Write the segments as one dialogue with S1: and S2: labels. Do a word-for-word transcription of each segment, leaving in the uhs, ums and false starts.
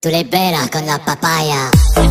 S1: Tu le bella con la papaya.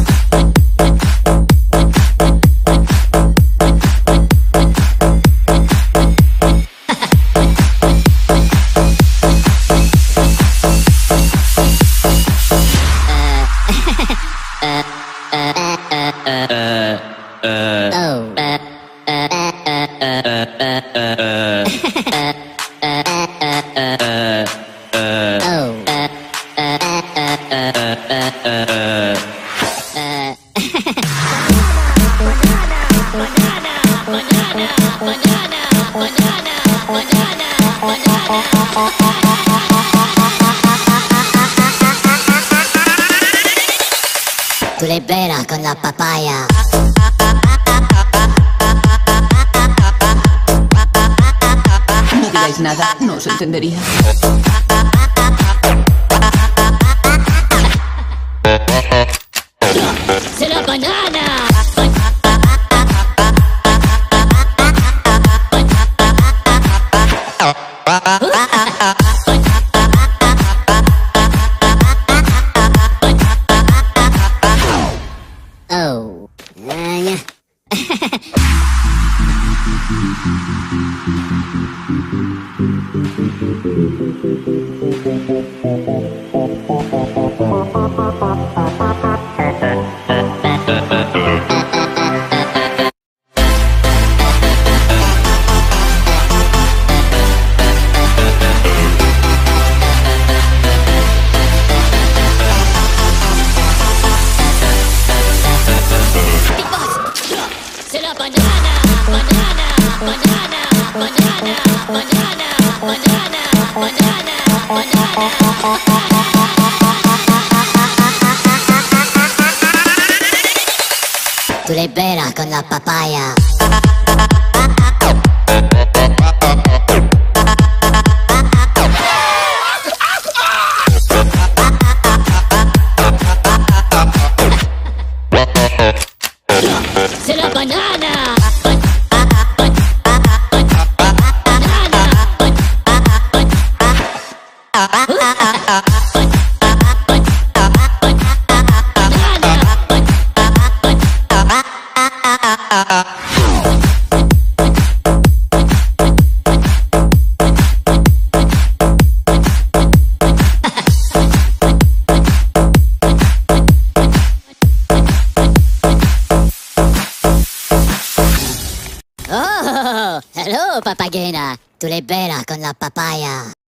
S1: Tu le bella con la papaya.
S2: No digáis nada, no os entendería.
S1: ¡Se la banana! Oh. ¡Se la banana! ¡Banana! ¡Banana! ¡Banana! ¡Banana! ¡Banana! ¡Banana! ¡Banana! Tu le bella con la papaya. ¡Se la banana! Oh, hello papagena. Tu le bella con la papaya.